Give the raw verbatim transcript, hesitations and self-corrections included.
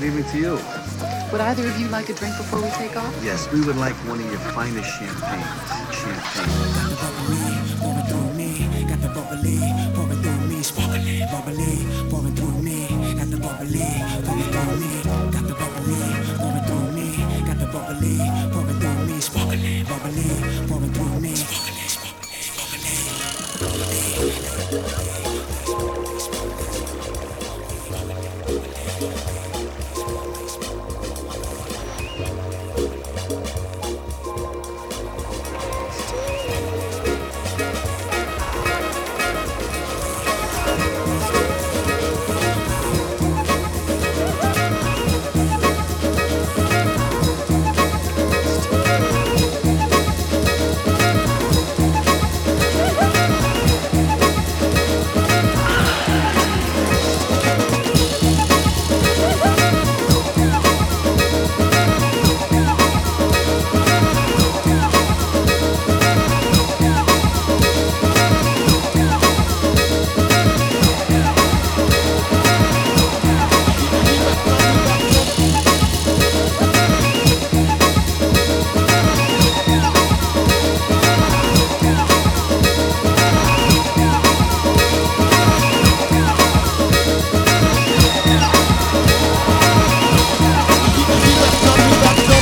evening to you. Would either of you like a drink before we take off? Yes, we would like one of your finest champagnes. Champagne. Got the bubbly pouring through me. Got the bubbly pouring through me. Sparkling, bubbly pouring through me. Got the bubbly pouring through me. Got the bubbly pouring through me. Got the bubbly pouring through me. Sparkling, bubbly pouring